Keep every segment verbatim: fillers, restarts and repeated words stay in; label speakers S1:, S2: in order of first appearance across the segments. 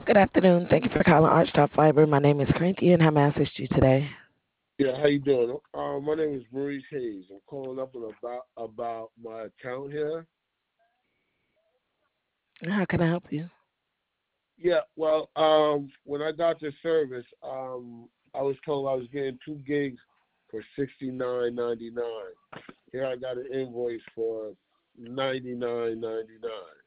S1: Good afternoon. Thank you for calling Archtop Fiber. My name is Corinthian. How may I assist you today?
S2: Yeah, how you doing? Uh, my name is Maurice Hayes. I'm calling up and about about my account here.
S1: How can I help you?
S2: Yeah, well, um, when I got the service, um, I was told I was getting two gigs for sixty nine ninety nine. Here I got an invoice for ninety nine ninety nine.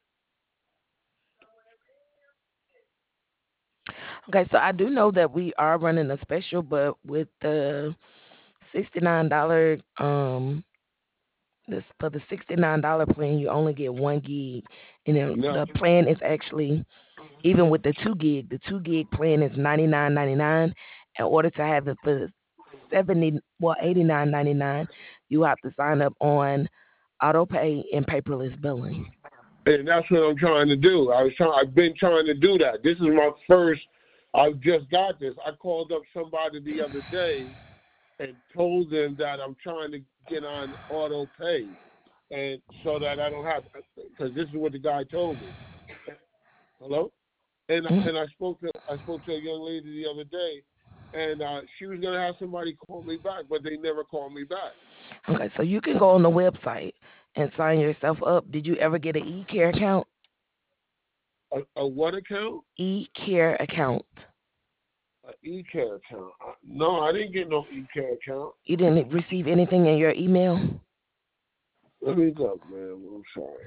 S1: Okay, so I do know that we are running a special, but with the sixty-nine dollars um this for the sixty-nine dollars plan, you only get one gig. And then
S2: No,
S1: the plan is actually even with the two gig, the two gig plan is ninety-nine ninety-nine. In order to have it for seventy well eighty-nine ninety-nine, you have to sign up on auto pay and paperless billing.
S2: and that's what I'm trying to do. I was trying. I've been trying to do that. This is my first. I just got this. I called up somebody the other day and told them that I'm trying to get on auto pay, and so that I don't have, because this is what the guy told me. Hello, and
S1: Mhm.
S2: and I spoke to I spoke to a young lady the other day, and uh, she was gonna have somebody call me back, but they never called me back.
S1: Okay, so you can go on the website and sign yourself up. Did you ever get an e-care account?
S2: A, a what account?
S1: E-care account.
S2: An e-care account? Uh, No, I didn't get no e-care account.
S1: You didn't receive anything in your email?
S2: Let me look, man. I'm sorry.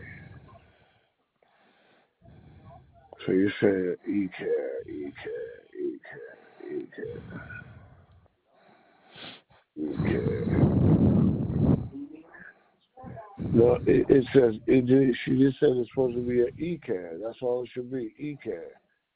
S2: So you said e-care, e-care, e-care, e-care, e-care. No, it, it says it. Just, she just said it's supposed to be an e-care. That's all it should be, e-care.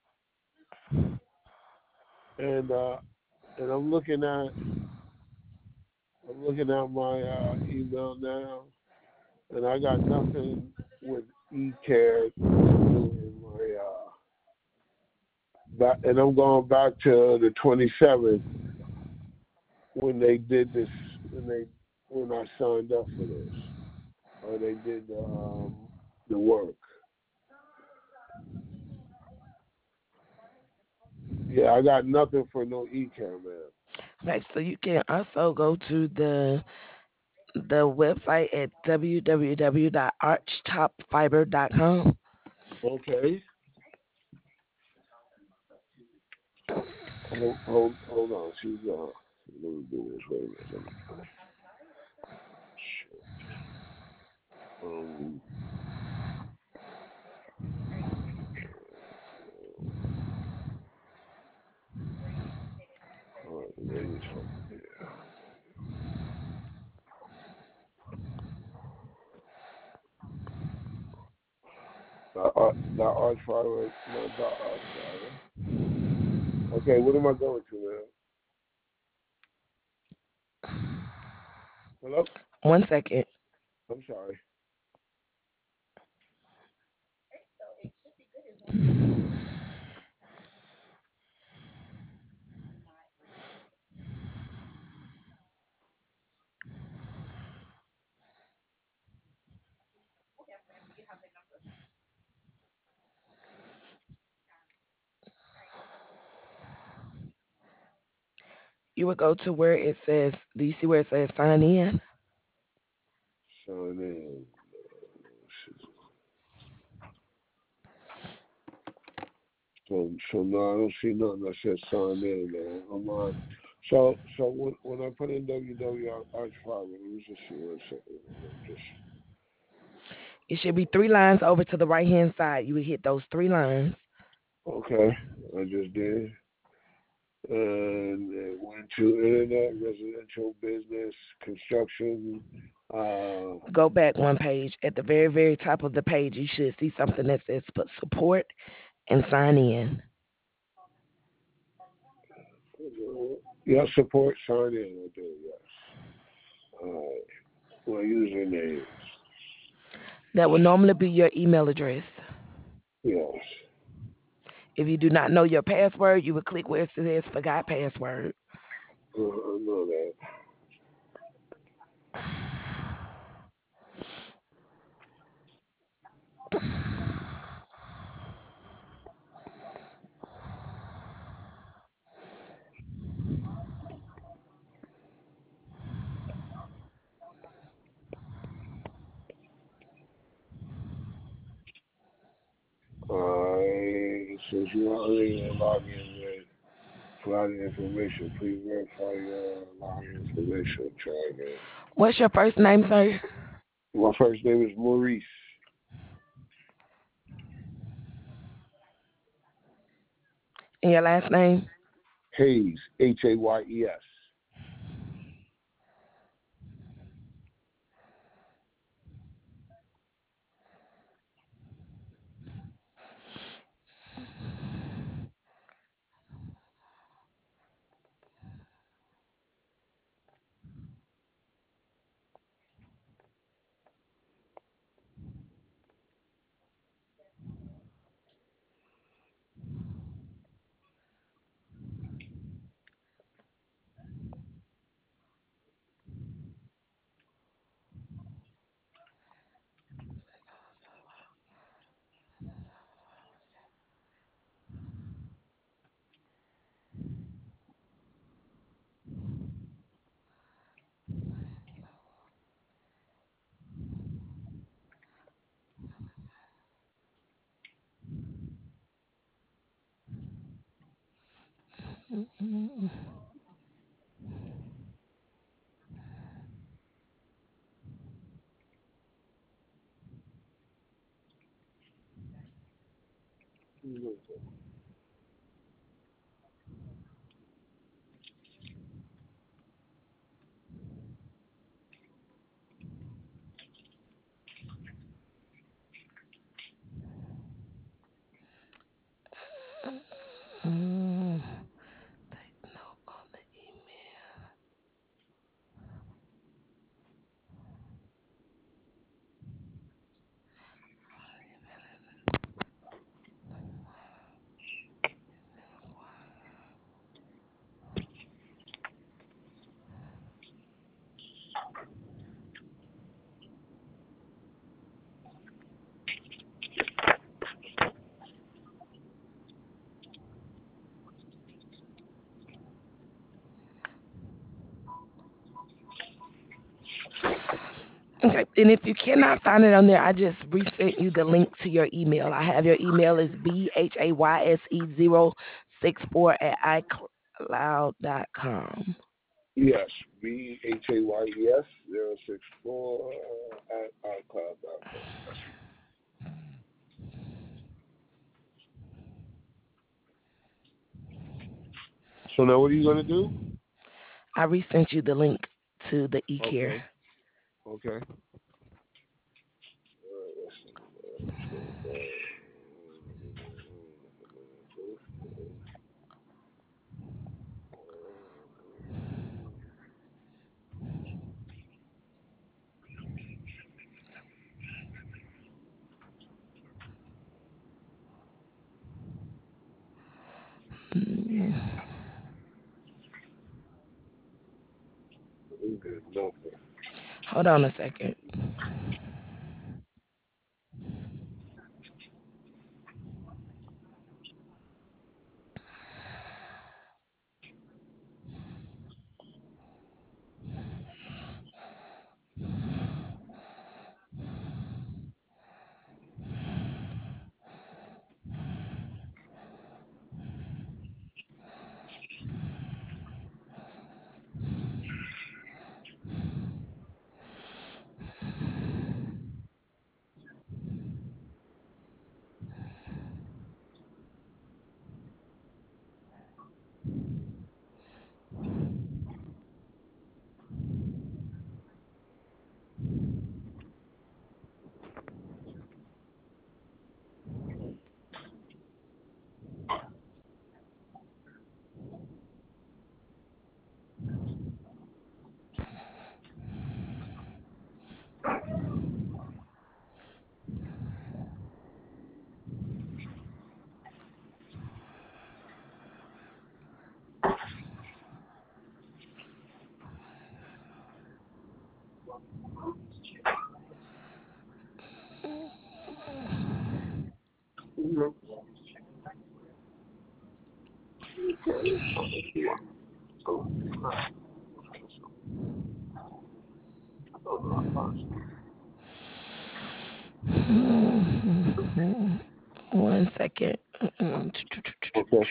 S2: And uh, and I'm looking at I'm looking at my uh, email now, and I got nothing with e-care to do in my uh. Back, and I'm going back to the twenty-seventh when they did this when they when I signed up for this or they did the um, the work. Yeah, I got nothing for no e-care, man.
S1: Okay, so you can also go to the the website at w w w dot archtop fiber dot com.
S2: Okay. Hold, hold, hold on. She's uh. Let me do this. Wait a minute. Let me, shit. Um. All right. Ladies home. Yeah. Not art. Not art fiber. Not dot art fiber. Okay. What am I going to, man? Hello.
S1: One second.
S2: I'm sorry.
S1: You would go to where it says, do you see where it says sign in?
S2: Sign in. So, so no, I don't see nothing that says sign in, man. I'm on. So, so when, when I put in W W Arch Fiber, let me just see what it says. Just
S1: It should be three lines over to the right hand side. You would hit those three lines.
S2: okay, I just did, and it went to internet, residential, business, construction. Uh,
S1: Go back one page. At the very, very top of the page, you should see something that says put support and sign in.
S2: yeah, support, sign in. I do, yes. Uh, my username,
S1: That would normally be your email address.
S2: yes.
S1: If you do not know your password, you would click where it says forgot password.
S2: Uh, I know that. Since you are unable to log in with providing information, please verify your login information. Try again.
S1: What's your first name, sir?
S2: My first name is Maurice
S1: And your last name?
S2: Hayes, H A Y E S.
S1: Mm, take note on the email. Okay, and if you cannot find it on there, I just resent you the link to your email. I have your email is b h a y s e zero six four at icloud dot com.
S2: Yes, B H A Y E S zero six four at iCloud dot com. So now what are you going to do?
S1: I resent you the link to the eCare.
S2: Okay. Okay.
S1: Mm,
S2: We did nothing.
S1: hold on a second. One second.
S2: Okay.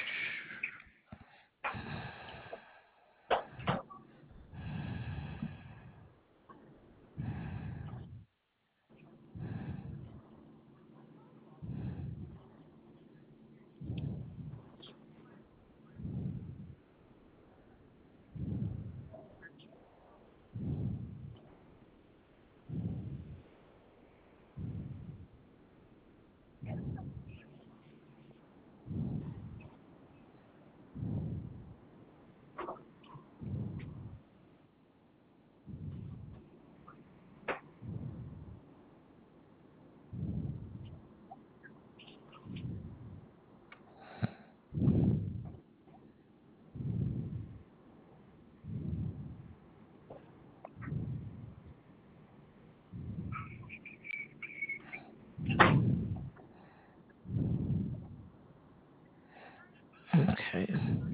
S1: Okay.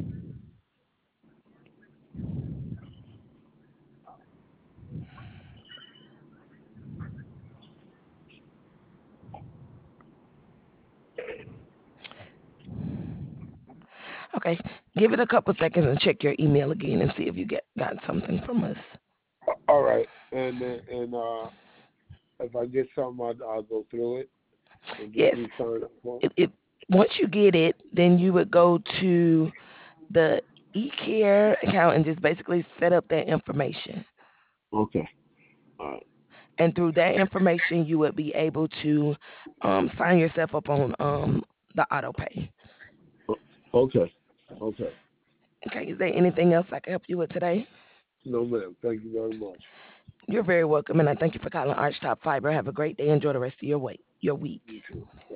S1: Okay. Give it a couple seconds and check your email again and see if you get got something from us.
S2: All right. And then and uh, if I get something, I'll, I'll go through it and just
S1: Yes.
S2: re-sign up for.
S1: It, it once you get it, then you would go to the eCare account and just basically set up that information.
S2: Okay. All right.
S1: And through that information, you would be able to um, sign yourself up on um, the auto pay.
S2: Okay. Okay.
S1: Okay, is there anything else I can help you with today?
S2: No, ma'am. Thank you very much.
S1: You're very welcome, and I thank you for calling Arch Top Fiber. Have a great day. Enjoy the rest of your week. Your week.
S2: You too.